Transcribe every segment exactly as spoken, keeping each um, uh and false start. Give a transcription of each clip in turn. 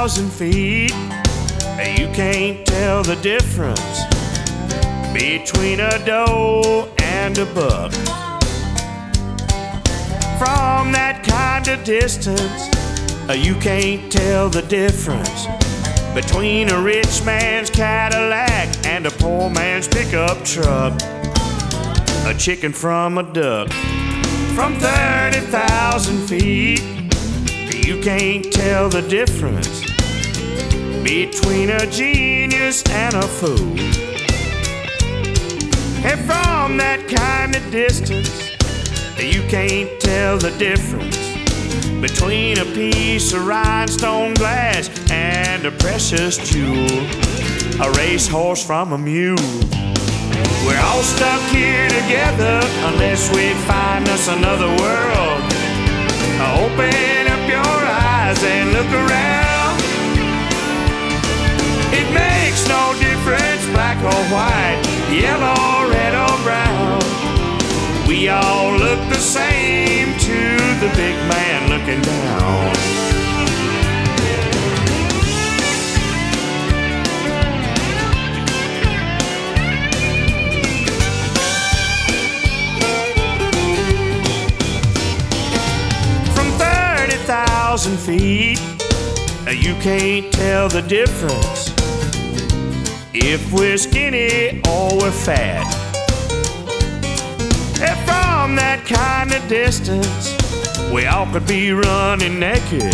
thousand feet, you can't tell the difference between a doe and a buck. From that kind of distance, you can't tell the difference between a rich man's Cadillac and a poor man's pickup truck. A chicken from a duck. From thirty thousand feet, you can't tell the difference between a genius and a fool. And from that kind of distance, you can't tell the difference between a piece of rhinestone glass and a precious jewel, a racehorse from a mule. We're all stuck here together unless we find us another world. Open up your eyes and look around. It makes no difference, black or white, yellow, red or brown. We all look the same to the big man looking down. From thirty thousand feet, you can't tell the difference if we're skinny or we're fat. And from that kind of distance, we all could be running naked,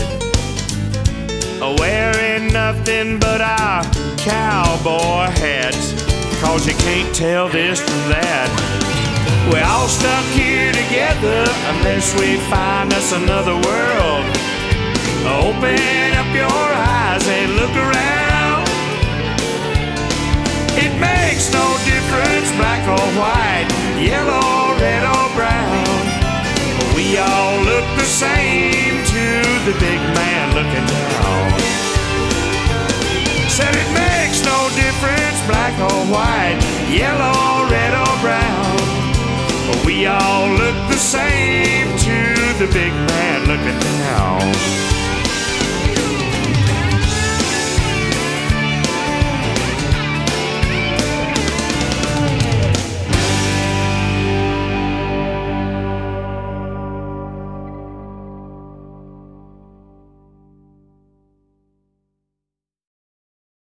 wearing nothing but our cowboy hats, 'cause you can't tell this from that. We're all stuck here together unless we find us another world. Open up your eyes and look around. It makes no difference, black or white, yellow, red or brown. We all look the same to the big man looking down. Said it makes no difference, black or white, yellow, red or brown. We all look the same to the big man looking down.